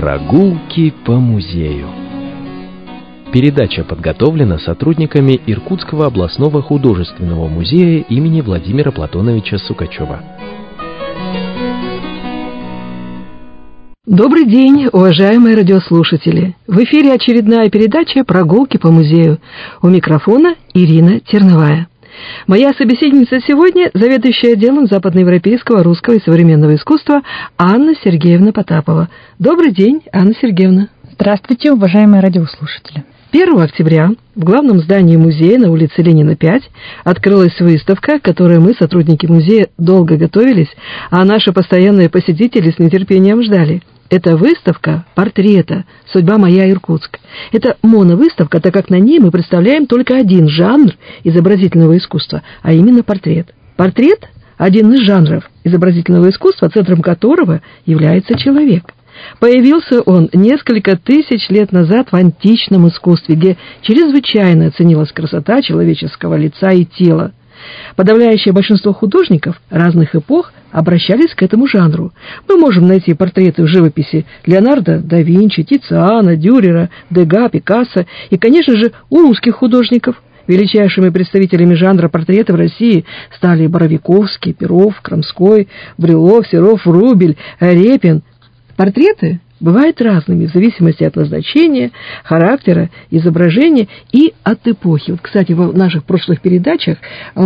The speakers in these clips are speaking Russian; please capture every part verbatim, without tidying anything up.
Прогулки по музею. Передача подготовлена сотрудниками Иркутского областного художественного музея имени Владимира Платоновича Сукачева. Добрый день, уважаемые радиослушатели! В эфире очередная передача «Прогулки по музею». У микрофона Ирина Терновая. Моя собеседница сегодня – заведующая отделом западноевропейского, русского и современного искусства Анна Сергеевна Потапова. Добрый день, Анна Сергеевна. Здравствуйте, уважаемые радиослушатели. первого октября в главном здании музея на улице Ленина, пять, открылась выставка, к которой мы, сотрудники музея, долго готовились, а наши постоянные посетители с нетерпением ждали. Это выставка портрета «Судьба моя, Иркутск». Это моновыставка, так как на ней мы представляем только один жанр изобразительного искусства, а именно портрет. Портрет – один из жанров изобразительного искусства, центром которого является человек. Появился он несколько тысяч лет назад в античном искусстве, где чрезвычайно ценилась красота человеческого лица и тела. Подавляющее большинство художников разных эпох обращались к этому жанру. Мы можем найти портреты в живописи Леонардо да Винчи, Тициана, Дюрера, Дега, Пикассо и, конечно же, у русских художников. Величайшими представителями жанра портрета в России стали Боровиковский, Перов, Крамской, Брюлов, Серов, Врубель, Репин. Портреты бывают разными в зависимости от назначения, характера, изображения и от эпохи. Вот, кстати, в наших прошлых передачах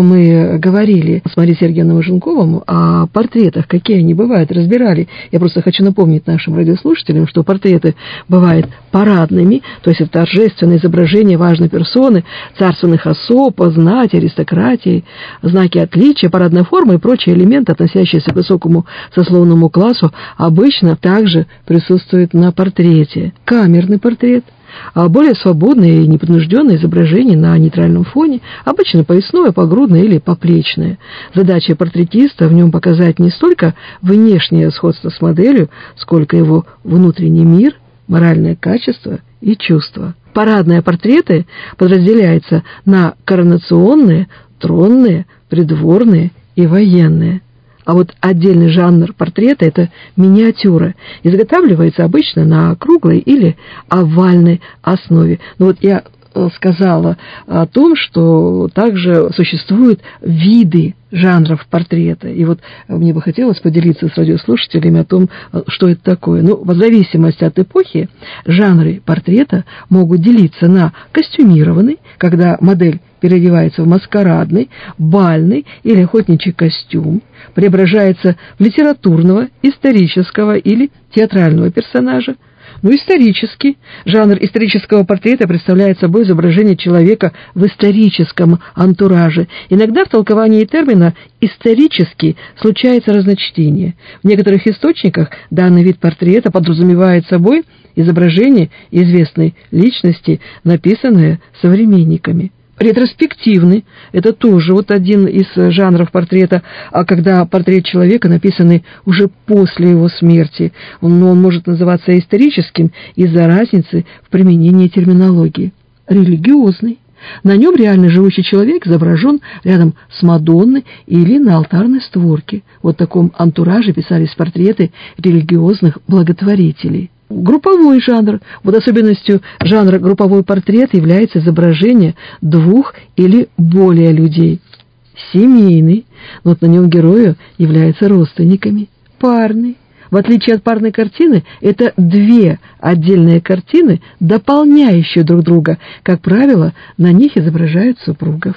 мы говорили с Марией Сергеевной Женковым о портретах, какие они бывают, разбирали. Я просто хочу напомнить нашим радиослушателям, что портреты бывают парадными, то есть это торжественное изображение важной персоны, царственных особ, знати, аристократии, знаки отличия, парадной формы и прочие элементы, относящиеся к высокому сословному классу, обычно также присутствуют на портрете. Камерный портрет, а более свободное и непринужденное изображение на нейтральном фоне, обычно поясное, погрудное или поплечное. Задача портретиста в нем показать не столько внешнее сходство с моделью, сколько его внутренний мир, моральное качество и чувства. Парадные портреты подразделяются на коронационные, тронные, придворные и военные. А вот отдельный жанр портрета – это миниатюра. Изготавливается обычно на круглой или овальной основе. Но вот я сказала о том, что также существуют виды жанров портрета. И вот мне бы хотелось поделиться с радиослушателями о том, что это такое. Ну, в зависимости от эпохи, жанры портрета могут делиться на костюмированный, когда модель переодевается в маскарадный, бальный или охотничий костюм, преображается в литературного, исторического или театрального персонажа. Ну, исторический. Жанр исторического портрета представляет собой изображение человека в историческом антураже. Иногда в толковании термина «исторический» случается разночтение. В некоторых источниках данный вид портрета подразумевает собой изображение известной личности, написанное современниками. Ретроспективный – это тоже вот один из жанров портрета, а когда портрет человека написанный уже после его смерти, он, он может называться историческим из-за разницы в применении терминологии. Религиозный. На нем реально живущий человек изображен рядом с Мадонной или на алтарной створке. Вот в таком антураже писались портреты религиозных благотворителей. Групповой жанр. Вот особенностью жанра групповой портрет является изображение двух или более людей. Семейный. Вот на нем герои являются родственниками. Парный. В отличие от парной картины, это две отдельные картины, дополняющие друг друга. Как правило, на них изображают супругов.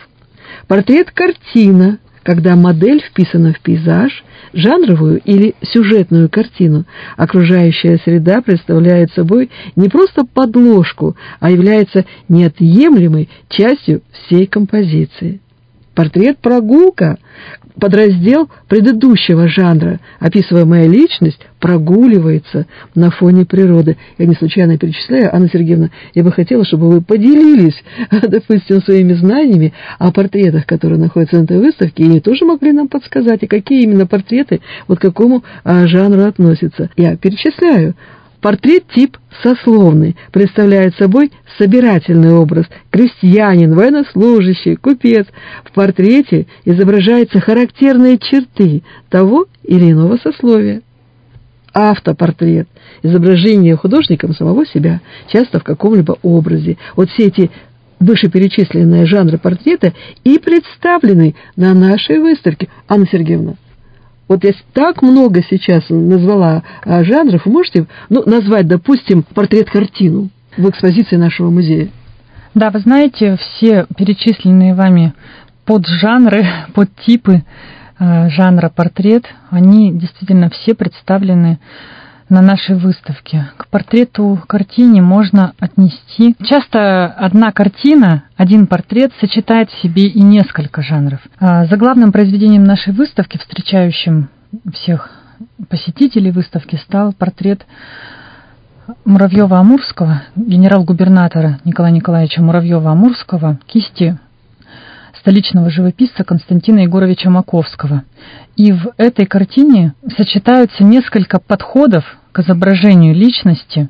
Портрет-картина. Когда модель вписана в пейзаж, жанровую или сюжетную картину, окружающая среда представляет собой не просто подложку, а является неотъемлемой частью всей композиции. Портрет-прогулка – подраздел предыдущего жанра. Описываемая личность прогуливается на фоне природы. Я не случайно перечисляю, Анна Сергеевна, я бы хотела, чтобы вы поделились, допустим, своими знаниями о портретах, которые находятся на этой выставке, и они тоже могли нам подсказать, и какие именно портреты вот к какому а, жанру относятся. Я перечисляю. Портрет тип сословный, представляет собой собирательный образ. Крестьянин, военнослужащий, купец. В портрете изображаются характерные черты того или иного сословия. автопортрет, изображение художником самого себя, часто в каком-либо образе. Вот все эти вышеперечисленные жанры портрета и представлены на нашей выставке. Анна Сергеевна, вот я так много сейчас назвала а, жанров, вы можете ну, назвать, допустим, портрет-картину в экспозиции нашего музея? Да, вы знаете, все перечисленные вами поджанры, подтипы э, жанра портрет, они действительно все представлены на нашей выставке. К портрету-картине можно отнести... Часто одна картина, один портрет сочетает в себе и несколько жанров. Заглавным произведением нашей выставки, встречающим всех посетителей выставки, стал портрет Муравьева-Амурского, генерал-губернатора Николая Николаевича Муравьева-Амурского, кисти столичного живописца Константина Егоровича Маковского. И в этой картине сочетаются несколько подходов к изображению личности,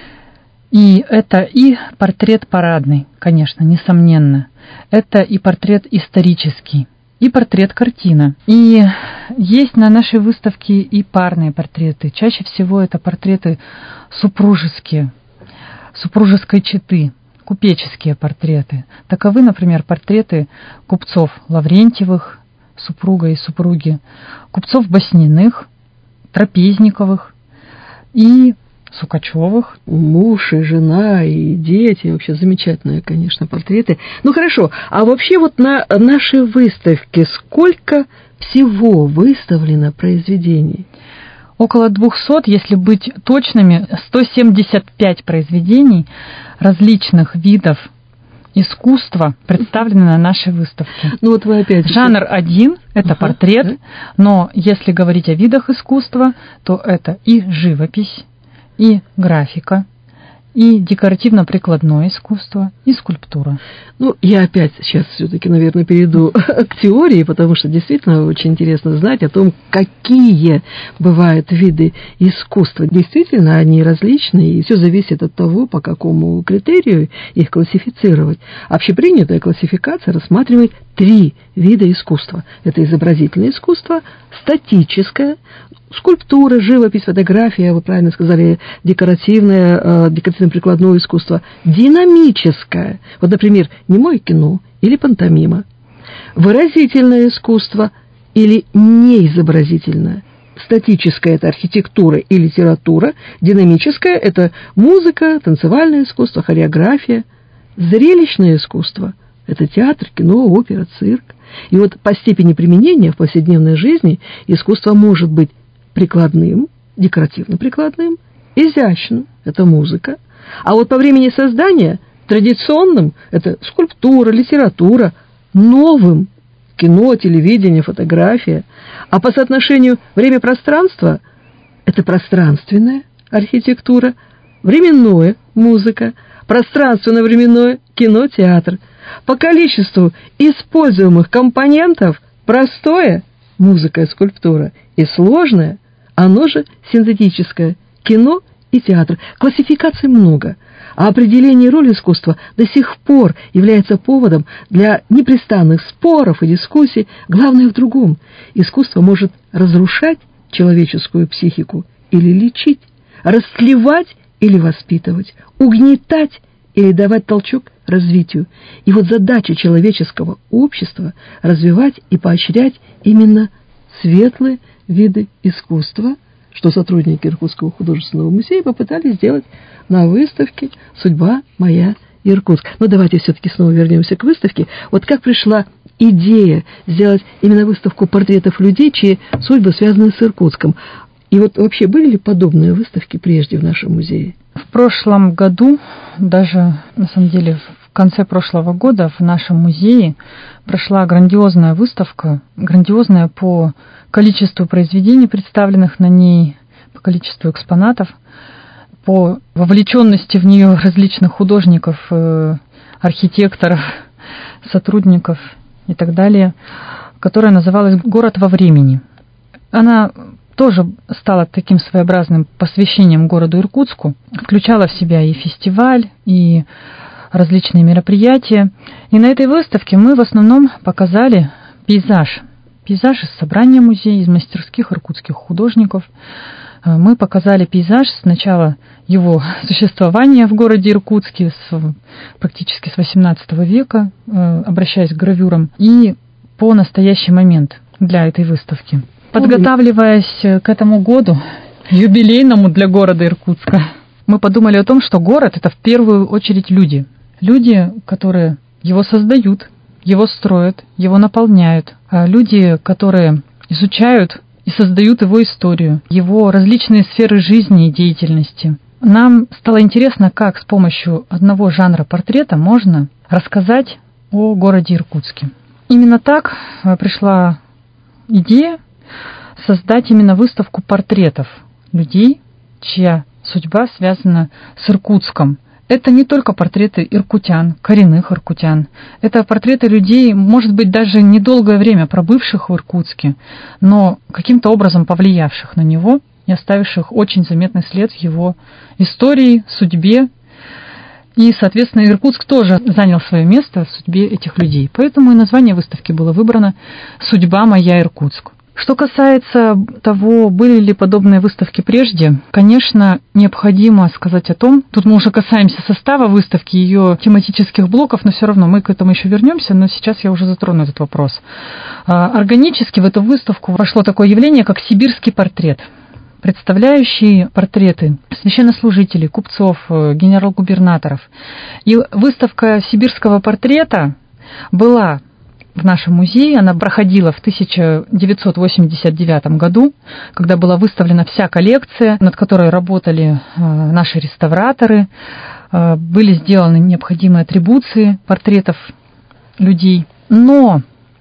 и это и портрет парадный, конечно, несомненно, это и портрет исторический, и портрет-картина. И есть на нашей выставке и парные портреты. Чаще всего это портреты супружеские, супружеской четы, купеческие портреты. Таковы, например, портреты купцов Лаврентьевых, супруга и супруги, купцов Басниных, Трапезниковых и Сукачевых. Муж и жена, и дети. Вообще замечательные, конечно, портреты. Ну, хорошо. А вообще вот на нашей выставке сколько всего выставлено произведений? Около двухсот, если быть точными, сто семьдесят пять произведений различных видов искусства представлены на нашей выставке. Ну вот вы опять... Жанр один – это ага, портрет, да? Но если говорить о видах искусства, то это и живопись, и графика, и декоративно-прикладное искусство, и скульптура. Ну, я опять сейчас все-таки, наверное, перейду к теории, потому что действительно очень интересно знать о том, какие бывают виды искусства. Действительно, они различные, и все зависит от того, по какому критерию их классифицировать. Общепринятая классификация рассматривает три вида искусства. Это изобразительное искусство, статическое, скульптура, живопись, фотография, вы правильно сказали, декоративное, декоративно-прикладное искусство, динамическое, вот, например, немое кино или пантомима, выразительное искусство или неизобразительное, статическое – это архитектура и литература, динамическое – это музыка, танцевальное искусство, хореография, зрелищное искусство – это театр, кино, опера, цирк. И вот по степени применения в повседневной жизни искусство может быть прикладным, декоративно-прикладным, изящным – это музыка. А вот по времени создания традиционным – это скульптура, литература, новым – кино, телевидение, фотография. А по соотношению время-пространство – это пространственная архитектура, временное – музыка, пространственно-временное – кино, театр. По количеству используемых компонентов простое – музыка и скульптура, и сложное – оно же синтетическое – кино и театр. Классификаций много, а определение роли искусства до сих пор является поводом для непрестанных споров и дискуссий. Главное в другом – искусство может разрушать человеческую психику или лечить, растлевать или воспитывать, угнетать или давать толчок развитию. И вот задача человеческого общества – развивать и поощрять именно светлые виды искусства, что сотрудники Иркутского художественного музея попытались сделать на выставке «Судьба моя Иркутск». Но давайте все-таки снова вернемся к выставке. Вот как пришла идея сделать именно выставку портретов людей, чьи судьбы связаны с Иркутском? И вот вообще были ли подобные выставки прежде в нашем музее? В прошлом году, даже на самом деле в конце прошлого года в нашем музее прошла грандиозная выставка, грандиозная по количеству произведений, представленных на ней, по количеству экспонатов, по вовлеченности в нее различных художников, архитекторов, сотрудников и так далее, которая называлась «Город во времени». Она тоже стала таким своеобразным посвящением городу Иркутску, включала в себя и фестиваль, и различные мероприятия. И на этой выставке мы в основном показали пейзаж, пейзаж из собрания музея, из мастерских иркутских художников. Мы показали пейзаж с начала его существования в городе Иркутске, с, практически с восемнадцатого века, обращаясь к гравюрам, и по настоящий момент для этой выставки. Подготавливаясь к этому году, юбилейному для города Иркутска, мы подумали о том, что город — это в первую очередь люди. Люди, которые его создают, его строят, его наполняют. Люди, которые изучают и создают его историю, его различные сферы жизни и деятельности. Нам стало интересно, как с помощью одного жанра портрета можно рассказать о городе Иркутске. Именно так пришла идея создать именно выставку портретов людей, чья судьба связана с Иркутском. Это не только портреты иркутян, коренных иркутян. Это портреты людей, может быть, даже недолгое время пробывших в Иркутске, но каким-то образом повлиявших на него и оставивших очень заметный след в его истории, судьбе. И, соответственно, Иркутск тоже занял свое место в судьбе этих людей. Поэтому и название выставки было выбрано «Судьба моя Иркутск». Что касается того, были ли подобные выставки прежде, конечно, необходимо сказать о том, тут мы уже касаемся состава выставки, ее тематических блоков, но все равно мы к этому еще вернемся, но сейчас я уже затрону этот вопрос. Органически в эту выставку вошло такое явление, как сибирский портрет, представляющий портреты священнослужителей, купцов, генерал-губернаторов. И выставка сибирского портрета была в нашем музее. Она проходила в тысяча девятьсот восемьдесят девятом году, когда была выставлена вся коллекция, над которой работали наши реставраторы. Были сделаны необходимые атрибуции портретов людей. Но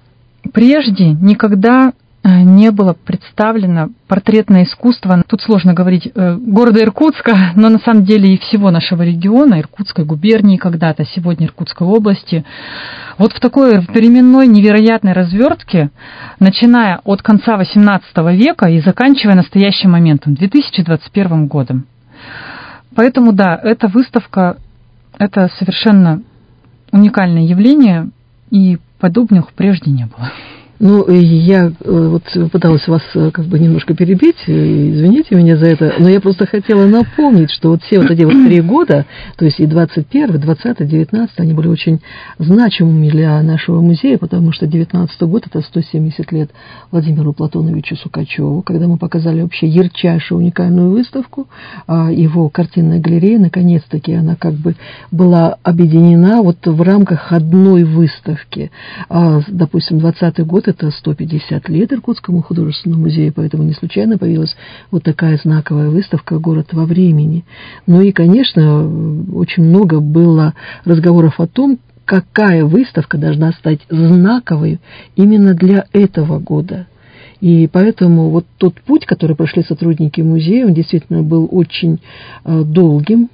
прежде никогда не было представлено портретное искусство, тут сложно говорить, города Иркутска, но на самом деле и всего нашего региона, Иркутской губернии когда-то, сегодня Иркутской области. Вот в такой временной невероятной развертке, начиная от конца восемнадцатого века и заканчивая настоящим моментом, две тысячи двадцать первым годом. Поэтому, да, эта выставка – это совершенно уникальное явление, и подобных прежде не было. Ну, я вот пыталась вас как бы немножко перебить, извините меня за это, но я просто хотела напомнить, что вот все вот эти вот три года, то есть и двадцать первый, двадцатый, девятнадцатый, они были очень значимыми для нашего музея, потому что девятнадцатый год – это сто семьдесят лет Владимиру Платоновичу Сукачеву, когда мы показали вообще ярчайшую уникальную выставку, его картинная галерея, наконец-таки она как бы была объединена вот в рамках одной выставки. Допустим, двадцатый год – это сто пятьдесят лет Иркутскому художественному музею, поэтому не случайно появилась вот такая знаковая выставка «Город во времени». Ну и, конечно, очень много было разговоров о том, какая выставка должна стать знаковой именно для этого года. И поэтому вот тот путь, который прошли сотрудники музея, он действительно был очень э, долгим,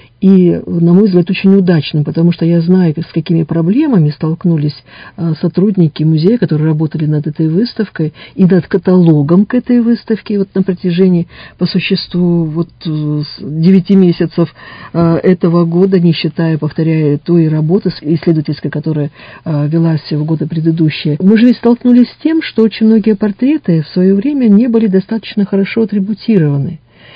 и, на мой взгляд, очень удачным, потому что я знаю, с какими проблемами столкнулись сотрудники музея, которые работали над этой выставкой и над каталогом к этой выставке вот на протяжении, по существу, вот девяти месяцев этого года, не считая, повторяю, той работы исследовательской, которая велась в годы предыдущие. Мы же ведь столкнулись с тем, что очень многие портреты в свое время не были достаточно хорошо атрибутированы.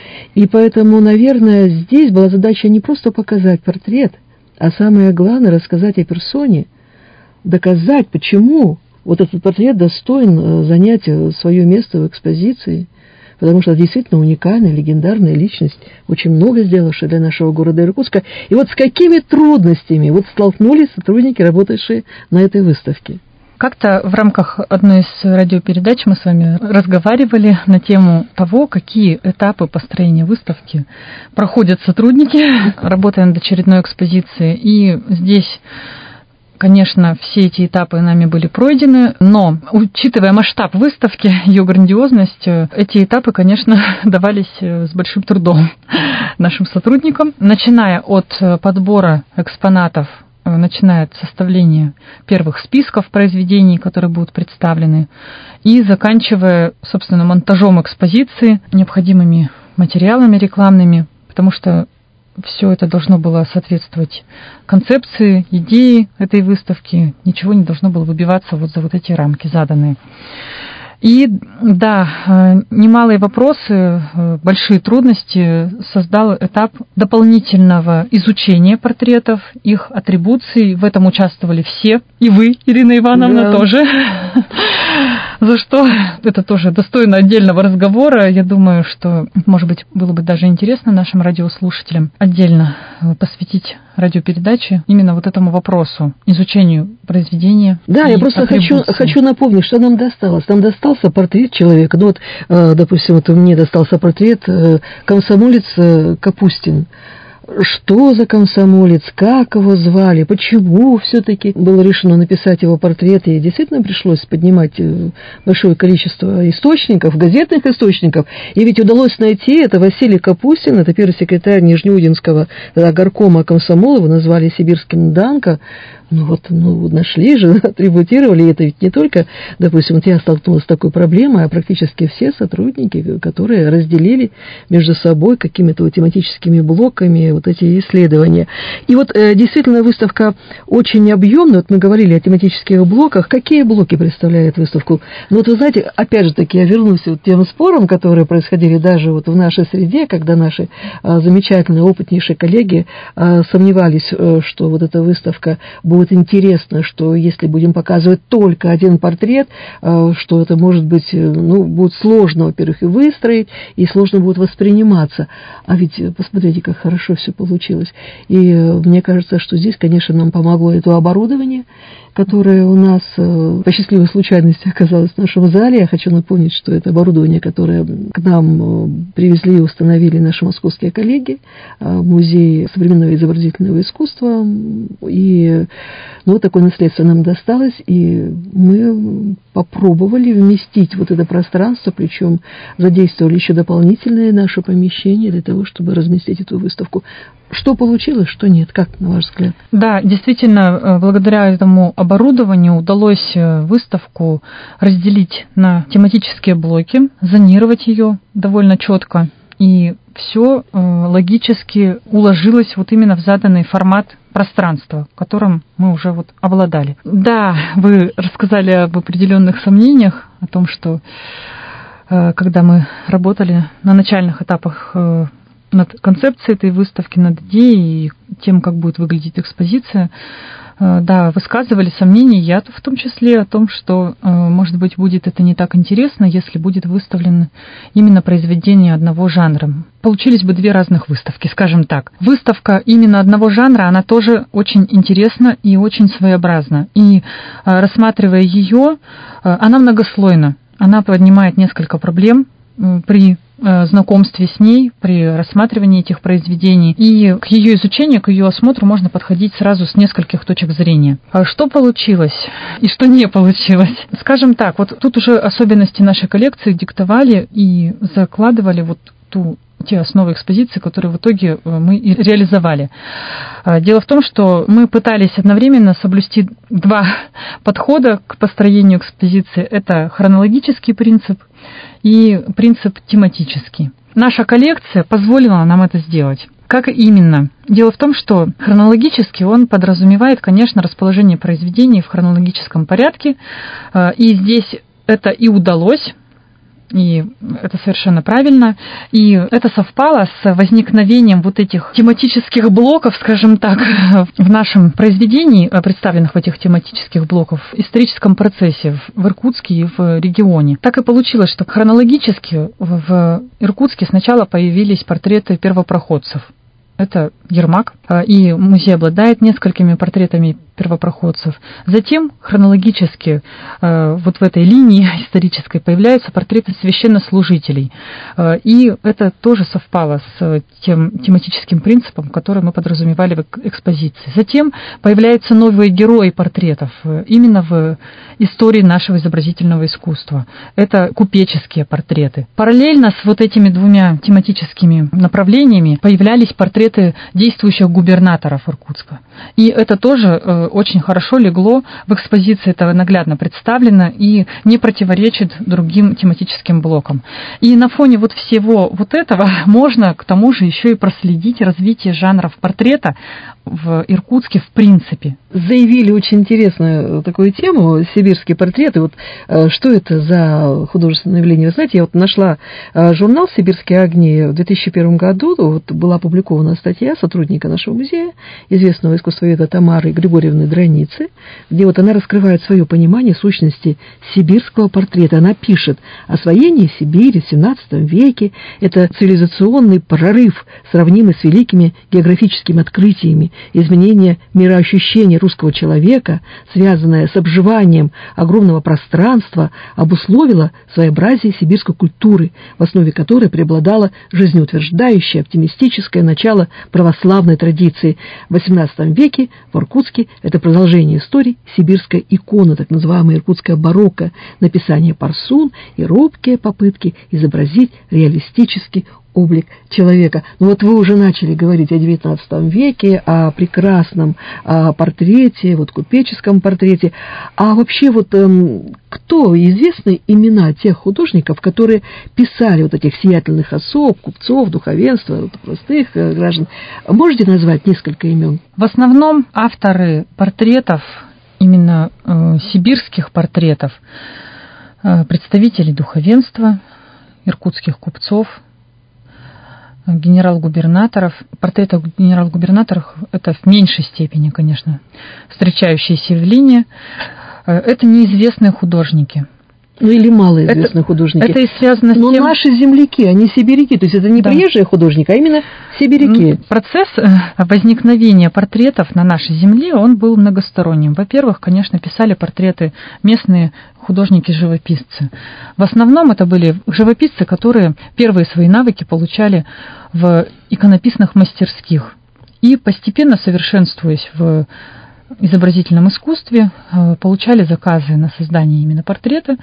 И поэтому, наверное, здесь была задача не просто показать портрет, а самое главное — рассказать о персоне, доказать, почему вот этот портрет достоин занять свое место в экспозиции, потому что это действительно уникальная, легендарная личность, очень много сделавшая для нашего города Иркутска. И вот с какими трудностями вот столкнулись сотрудники, работавшие на этой выставке. Как-то в рамках одной из радиопередач мы с вами разговаривали на тему того, какие этапы построения выставки проходят сотрудники, работая над очередной экспозицией. И здесь, конечно, все эти этапы нами были пройдены, но, учитывая масштаб выставки, ее грандиозность, эти этапы, конечно, давались с большим трудом нашим сотрудникам, начиная от подбора экспонатов, начиная от составления первых списков произведений, которые будут представлены, и заканчивая, собственно, монтажом экспозиции, необходимыми материалами рекламными, потому что все это должно было соответствовать концепции, идее этой выставки. Ничего не должно было выбиваться вот за вот эти рамки заданные. И да, немалые вопросы, большие трудности создал этап дополнительного изучения портретов, их атрибуций. В этом участвовали все, и вы, Ирина Ивановна, да. тоже. За что это тоже достойно отдельного разговора. Я думаю, что, может быть, было бы даже интересно нашим радиослушателям отдельно посвятить радиопередачи именно вот этому вопросу, изучению произведения. Да, я просто хочу, хочу напомнить, что нам досталось. Нам достался портрет человека. Ну вот, допустим, вот мне достался портрет комсомолец Капустин. Что за комсомолец, как его звали, почему все-таки было решено написать его портрет, и действительно пришлось поднимать большое количество источников, газетных источников, и ведь удалось найти, это Василий Капустин, это первый секретарь Нижнеудинского горкома комсомола, его назвали сибирским Данко. Ну вот, ну, нашли же, атрибутировали, и это ведь не только, допустим, вот я столкнулась с такой проблемой, а практически все сотрудники, которые разделили между собой какими-то вот тематическими блоками вот эти исследования. И вот э, действительно выставка очень объемная, вот мы говорили о тематических блоках, какие блоки представляет выставку? Ну вот вы знаете, опять же таки, я вернусь вот к тем спорам, которые происходили даже вот в нашей среде, когда наши э, замечательные, опытнейшие коллеги э, сомневались, э, что вот эта выставка будет будет интересно, что если будем показывать только один портрет, что это может быть, ну, будет сложно, во-первых, и выстроить, и сложно будет восприниматься. А ведь посмотрите, как хорошо все получилось. И мне кажется, что здесь, конечно, нам помогло это оборудование, которое у нас по счастливой случайности оказалось в нашем зале. Я хочу напомнить, что это оборудование, которое к нам привезли и установили наши московские коллеги, Музей современного и изобразительного искусства. И ну, вот такое наследство нам досталось, и мы попробовали вместить вот это пространство, причем задействовали еще дополнительные наши помещения для того, чтобы разместить эту выставку. Что получилось, что нет, как, на ваш взгляд? Да, действительно, благодаря этому оборудованию удалось выставку разделить на тематические блоки, зонировать ее довольно четко, и все логически уложилось вот именно в заданный формат пространства, которым мы уже вот обладали. Да, вы рассказали об определенных сомнениях, о том, что когда мы работали на начальных этапах над концепцией этой выставки, над идеей и тем, как будет выглядеть экспозиция, да, высказывали сомнения, я в том числе, о том, что, может быть, будет это не так интересно, если будет выставлено именно произведение одного жанра. Получились бы две разных выставки, скажем так. Выставка именно одного жанра, она тоже очень интересна и очень своеобразна. И рассматривая ее, она многослойна. Она поднимает несколько проблем при знакомстве с ней, при рассматривании этих произведений. И к ее изучению, к ее осмотру можно подходить сразу с нескольких точек зрения. Что получилось и что не получилось? Скажем так, вот тут уже особенности нашей коллекции диктовали и закладывали вот ту те основы экспозиции, которые в итоге мы и реализовали. Дело в том, что мы пытались одновременно соблюсти два подхода к построению экспозиции. Это хронологический принцип и принцип тематический. Наша коллекция позволила нам это сделать. Как именно? Дело в том, что хронологически он подразумевает, конечно, расположение произведений в хронологическом порядке, и здесь это и удалось. И это совершенно правильно. И это совпало с возникновением вот этих тематических блоков, скажем так, в нашем произведении, представленных в этих тематических блоках, в историческом процессе в Иркутске и в регионе. Так и получилось, что хронологически в Иркутске сначала появились портреты первопроходцев. Это Ермак, и музей обладает несколькими портретами первопроходцев. Затем хронологически вот в этой линии исторической появляются портреты священнослужителей. И это тоже совпало с тем тематическим принципом, который мы подразумевали в экспозиции. Затем появляются новые герои портретов именно в истории нашего изобразительного искусства. Это купеческие портреты. Параллельно с вот этими двумя тематическими направлениями появлялись портреты действующих губернаторов Иркутска. И это тоже очень хорошо легло в экспозиции, это наглядно представлено и не противоречит другим тематическим блокам. И на фоне вот всего вот этого можно к тому же еще и проследить развитие жанров портрета в Иркутске в принципе. Заявили очень интересную такую тему «Сибирские портреты». Вот что это за художественное явление? Вы знаете, я вот нашла журнал «Сибирские огни» в две тысячи первом году. Вот была опубликована статья сотрудника нашего музея, известного искусствоведа Тамары Григорьевны Драницы, где вот она раскрывает свое понимание сущности сибирского портрета. Она пишет: освоение Сибири в семнадцатом веке – это цивилизационный прорыв, сравнимый с великими географическими открытиями. Изменение мироощущения русского человека, связанное с обживанием огромного пространства, обусловило своеобразие сибирской культуры, в основе которой преобладало жизнеутверждающее, оптимистическое начало православной традиции. В восемнадцатом веке в Иркутске это продолжение истории сибирская икона, так называемая иркутская барокко, написание парсун и робкие попытки изобразить реалистический облик человека. Ну вот вы уже начали говорить о девятнадцатом веке, о прекрасном о портрете, вот купеческом портрете. А вообще вот эм, кто известны имена тех художников, которые писали вот этих сиятельных особ, купцов, духовенства, вот, простых э, граждан? Можете назвать несколько имен? В основном авторы портретов, именно э, сибирских портретов, э, представители духовенства, иркутских купцов, генерал-губернаторов. Портреты генерал-губернаторов – это в меньшей степени, конечно, встречающиеся явления. Это неизвестные художники. Ну или малоизвестные это, художники. Это и связано с Но тем... наши земляки, они сибиряки, то есть это не да. приезжие художники, а именно сибиряки. Процесс возникновения портретов на нашей земле, он был многосторонним. Во-первых, конечно, писали портреты местные художники-живописцы. В основном это были живописцы, которые первые свои навыки получали в иконописных мастерских. И постепенно, совершенствуясь в изобразительном искусстве, получали заказы на создание именно портрета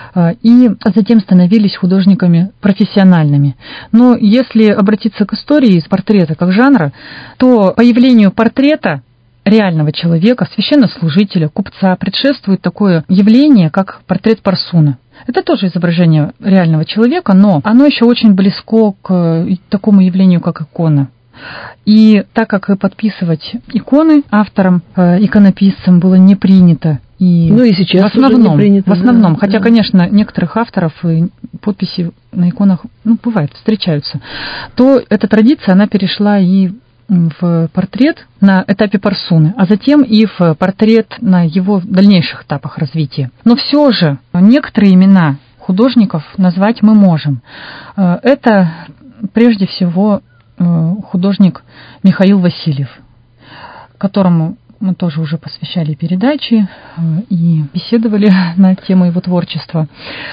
и затем становились художниками профессиональными. Но если обратиться к истории из портрета как жанра, то появлению портрета реального человека, священнослужителя, купца предшествует такое явление, как портрет парсуна. Это тоже изображение реального человека, но оно еще очень близко к такому явлению, как икона. И так как подписывать иконы авторам, иконописцам было не принято, и, ну и сейчас в основном, уже не принято, в основном, да, хотя, да. конечно, некоторых авторов подписи на иконах, ну, бывает, встречаются, то эта традиция, она перешла и в портрет на этапе парсуны, а затем и в портрет на его дальнейших этапах развития. Но все же некоторые имена художников назвать мы можем. Это прежде всего художник Михаил Васильев, которому мы тоже уже посвящали передачи и беседовали на тему его творчества.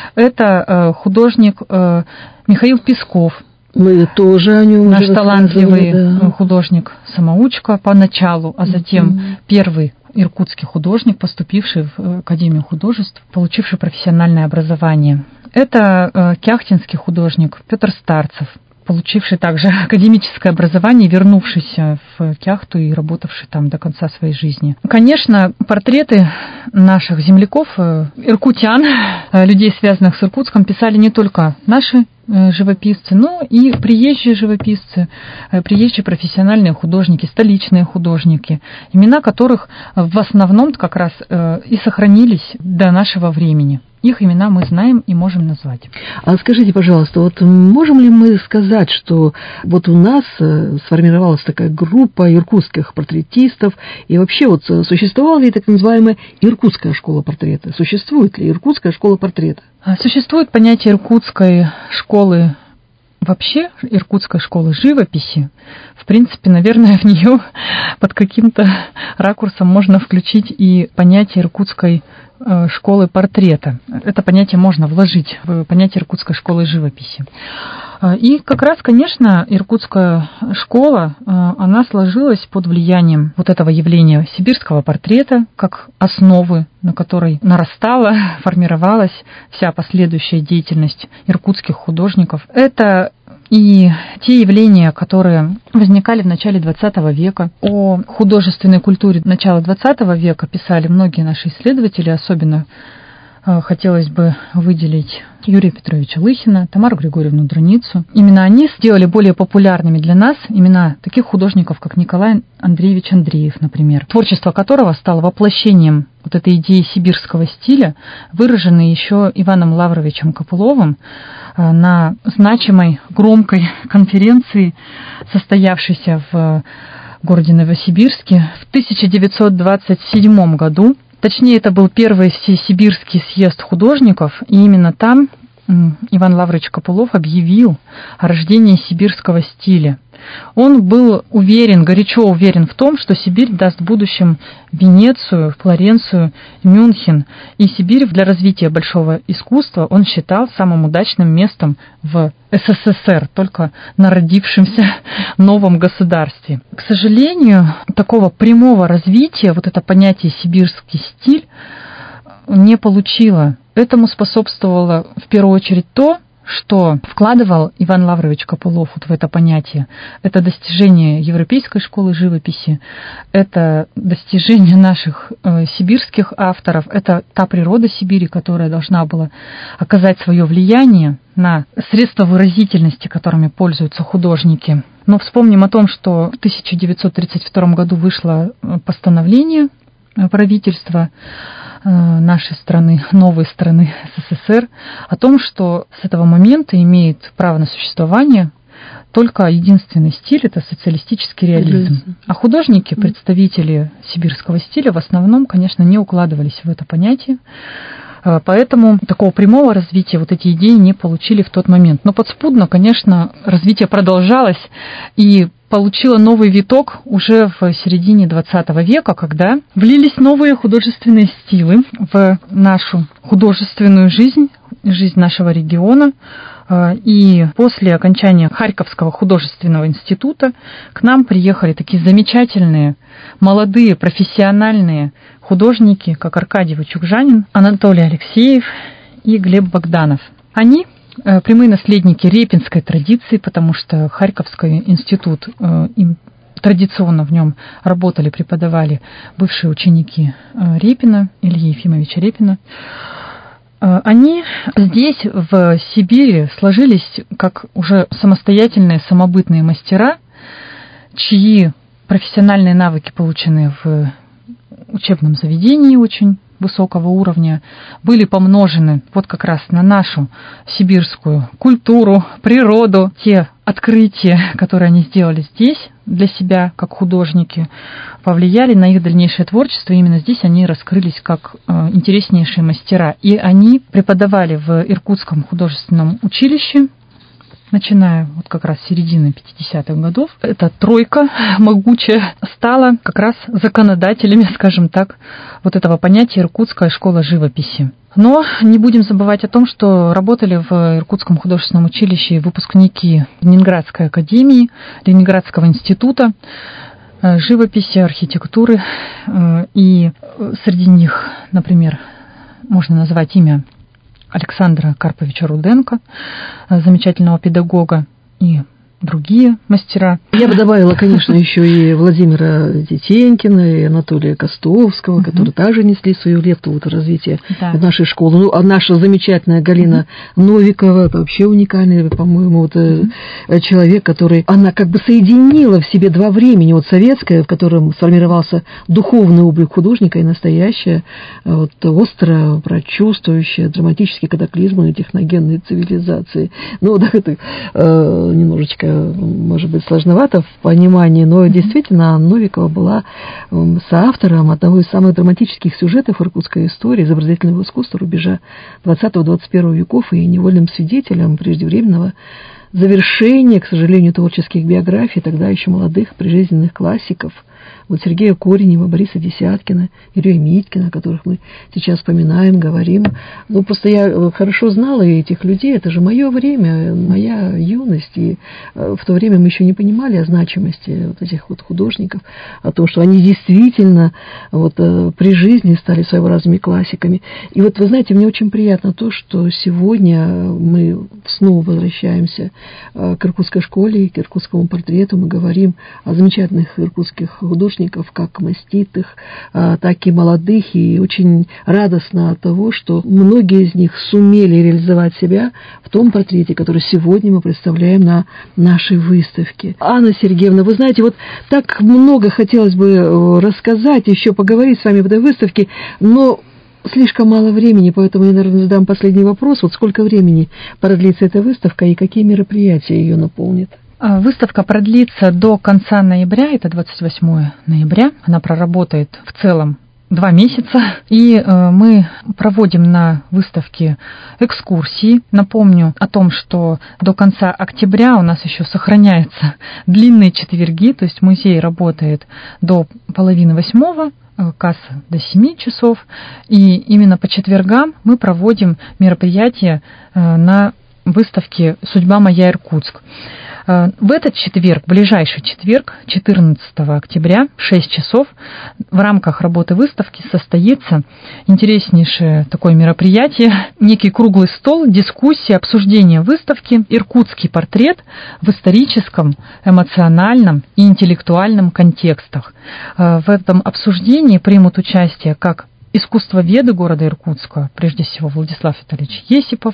Это художник Михаил Песков. Мы тоже о нем наш талантливый да. художник-самоучка поначалу, а затем mm-hmm. первый иркутский художник, поступивший в Академию художеств, получивший профессиональное образование. Это кяхтинский художник Петр Старцев, получивший также академическое образование, вернувшийся в Кяхту и работавший там до конца своей жизни. Конечно, портреты наших земляков, иркутян, людей, связанных с Иркутском, писали не только наши живописцы, но и приезжие живописцы, приезжие профессиональные художники, столичные художники, имена которых в основном как раз и сохранились до нашего времени. Их имена мы знаем и можем назвать. А скажите, пожалуйста, вот можем ли мы сказать, что вот у нас сформировалась такая группа иркутских портретистов, и вообще вот существовала ли так называемая иркутская школа портрета? Существует ли иркутская школа портрета? Существует понятие иркутской школы вообще, иркутской школы живописи. В принципе, наверное, в нее под каким-то ракурсом можно включить и понятие иркутской школы портрета. Это понятие можно вложить в понятие иркутской школы живописи. И как раз, конечно, иркутская школа, она сложилась под влиянием вот этого явления сибирского портрета, как основы, на которой нарастала, формировалась вся последующая деятельность иркутских художников. Это и те явления, которые возникали в начале двадцатого века. О художественной культуре начала двадцатого века писали многие наши исследователи, особенно хотелось бы выделить Юрия Петровича Лыхина, Тамару Григорьевну Драницу. Именно они сделали более популярными для нас имена таких художников, как Николай Андреевич Андреев, например, творчество которого стало воплощением вот этой идеи сибирского стиля, выраженной еще Иваном Лавровичем Копыловым на значимой громкой конференции, состоявшейся в городе Новосибирске в тысяча девятьсот двадцать седьмом году. Точнее, это был первый всесибирский съезд художников, и именно там Иван Лаврович Копылов объявил о рождении сибирского стиля. Он был уверен, горячо уверен в том, что Сибирь даст в будущем Венецию, Флоренцию, Мюнхен. И Сибирь для развития большого искусства он считал самым удачным местом в СССР, только народившемся новом государстве. К сожалению, такого прямого развития, вот это понятие «сибирский стиль», не получило. Этому способствовало в первую очередь то, что вкладывал Иван Лаврович Копылов вот в это понятие. Это достижение европейской школы живописи, это достижение наших э, сибирских авторов, это та природа Сибири, которая должна была оказать свое влияние на средства выразительности, которыми пользуются художники. Но вспомним о том, что в тысяча девятьсот тридцать втором году вышло постановление правительства нашей страны, новой страны СССР, о том, что с этого момента имеет право на существование только единственный стиль — это социалистический реализм. А художники, представители сибирского стиля, в основном, конечно, не укладывались в это понятие. Поэтому такого прямого развития вот эти идеи не получили в тот момент. Но подспудно, конечно, развитие продолжалось и получило новый виток уже в середине двадцатого века, когда влились новые художественные стилы в нашу художественную жизнь, жизнь нашего региона. И после окончания Харьковского художественного института к нам приехали такие замечательные, молодые, профессиональные художники, как Аркадий Вычугжанин, Анатолий Алексеев и Глеб Богданов. Они прямые наследники репинской традиции, потому что Харьковский институт, им традиционно в нем работали, преподавали бывшие ученики Репина, Ильи Ефимовича Репина. Они здесь, в Сибири, сложились как уже самостоятельные, самобытные мастера, чьи профессиональные навыки, полученные в учебном заведении очень высокого уровня, были помножены вот как раз на нашу сибирскую культуру, природу, те открытия, которые они сделали здесь для себя, как художники, повлияли на их дальнейшее творчество. И именно здесь они раскрылись как э, интереснейшие мастера. И они преподавали в Иркутском художественном училище, начиная вот как раз с середины пятидесятых годов. Эта тройка могучая стала как раз законодателями, скажем так, вот этого понятия «Иркутская школа живописи». Но не будем забывать о том, что работали в Иркутском художественном училище выпускники Ленинградской академии, Ленинградского института живописи, архитектуры. И среди них, например, можно назвать имя Александра Карповича Руденко, замечательного педагога, и другие мастера. Я бы добавила, конечно, еще и Владимира Детенькина, и Анатолия Костовского, uh-huh. которые также несли свою лепту в развитие да. нашей школы. Ну, а наша замечательная Галина uh-huh. Новикова, это вообще уникальный, по-моему, вот, uh-huh. человек, который, она как бы соединила в себе два времени, вот советское, в котором сформировался духовный облик художника, и настоящее, вот, остро прочувствующее драматические катаклизмы техногенной цивилизации. Ну, да, это э, немножечко может быть, сложновато в понимании, но действительно Новикова была соавтором одного из самых драматических сюжетов иркутской истории, изобразительного искусства рубежа двадцатого-двадцать первого веков, и невольным свидетелем преждевременного завершения, к сожалению, творческих биографий тогда еще молодых прижизненных классиков вот Сергея Коренева, Бориса Десяткина, Юрия Митькина, о которых мы сейчас вспоминаем, говорим. Ну, просто я хорошо знала этих людей, это же мое время, моя юность, и в то время мы еще не понимали о значимости вот этих вот художников, о том, что они действительно вот при жизни стали своеобразными классиками. И вот, вы знаете, мне очень приятно то, что сегодня мы снова возвращаемся к иркутской школе, к иркутскому портрету, мы говорим о замечательных иркутских художников, как маститых, так и молодых, и очень радостно от того, что многие из них сумели реализовать себя в том портрете, который сегодня мы представляем на нашей выставке. Анна Сергеевна, вы знаете, вот так много хотелось бы рассказать, еще поговорить с вами об этой выставке, но слишком мало времени, поэтому я, наверное, задам последний вопрос. Вот сколько времени продлится эта выставка и какие мероприятия ее наполнят? Выставка продлится до конца ноября, это двадцать восьмого ноября. Она проработает в целом два месяца, и э, мы проводим на выставке экскурсии. Напомню о том, что до конца октября у нас еще сохраняются длинные четверги, то есть музей работает до половины восьмого, касса до семи часов, и именно по четвергам мы проводим мероприятия э, на выставке «Судьба моя Иркутск». В этот четверг, ближайший четверг, четырнадцатого октября, в шесть часов, в рамках работы выставки состоится интереснейшее такое мероприятие, некий круглый стол, дискуссия, обсуждение выставки «Иркутский портрет» в историческом, эмоциональном и интеллектуальном контекстах. В этом обсуждении примут участие как искусствоведы города Иркутска, прежде всего Владислав Витальевич Есипов,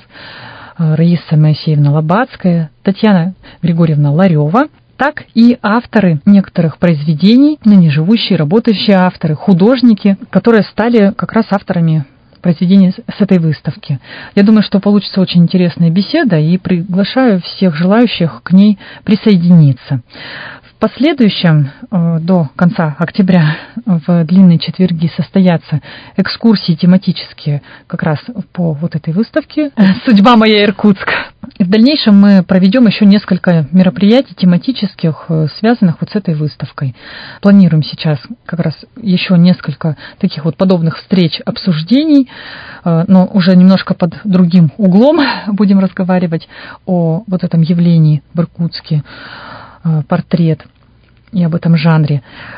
Раиса Моисеевна Лобацкая, Татьяна Григорьевна Ларева, так и авторы некоторых произведений, ныне живущие, работающие авторы, художники, которые стали как раз авторами произведений с этой выставки. Я думаю, что получится очень интересная беседа, и приглашаю всех желающих к ней присоединиться. В последующем, до конца октября, в длинные четверги состоятся экскурсии тематические как раз по вот этой выставке «Судьба моя Иркутск». В дальнейшем мы проведем еще несколько мероприятий тематических, связанных вот с этой выставкой. Планируем сейчас как раз еще несколько таких вот подобных встреч, обсуждений, но уже немножко под другим углом будем разговаривать о вот этом явлении в Иркутске, портрет, и об этом жанре.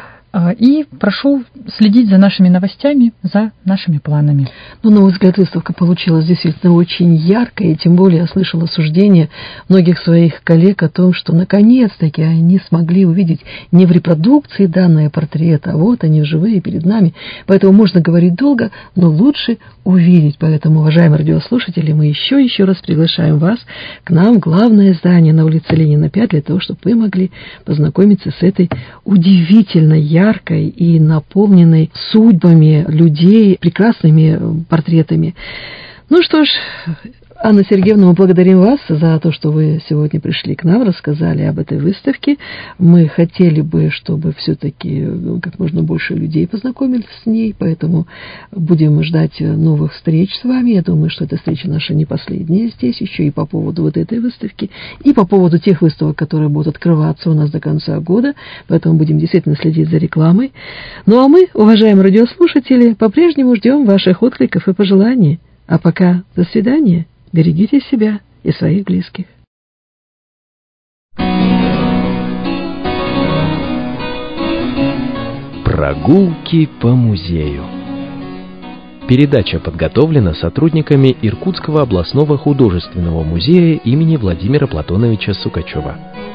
И прошу следить за нашими новостями, за нашими планами. Ну, на мой взгляд, выставка получилась действительно очень яркой, и тем более я слышала суждения многих своих коллег о том, что наконец-таки они смогли увидеть не в репродукции данные портрета, а вот они живые перед нами. Поэтому можно говорить долго, но лучше увидеть. Поэтому, уважаемые радиослушатели, мы еще еще раз приглашаем вас к нам в главное здание на улице Ленина пять, для того, чтобы вы могли познакомиться с этой удивительно яркой яркой и наполненной судьбами людей, прекрасными портретами. Ну что ж, Анна Сергеевна, мы благодарим вас за то, что вы сегодня пришли к нам, рассказали об этой выставке. Мы хотели бы, чтобы все-таки как можно больше людей познакомились с ней, поэтому будем ждать новых встреч с вами. Я думаю, что эта встреча наша не последняя здесь, еще и по поводу вот этой выставки, и по поводу тех выставок, которые будут открываться у нас до конца года, поэтому будем действительно следить за рекламой. Ну а мы, уважаемые радиослушатели, по-прежнему ждем ваших откликов и пожеланий. А пока до свидания. Берегите себя и своих близких. Прогулки по музею. Передача подготовлена сотрудниками Иркутского областного художественного музея имени Владимира Платоновича Сукачева.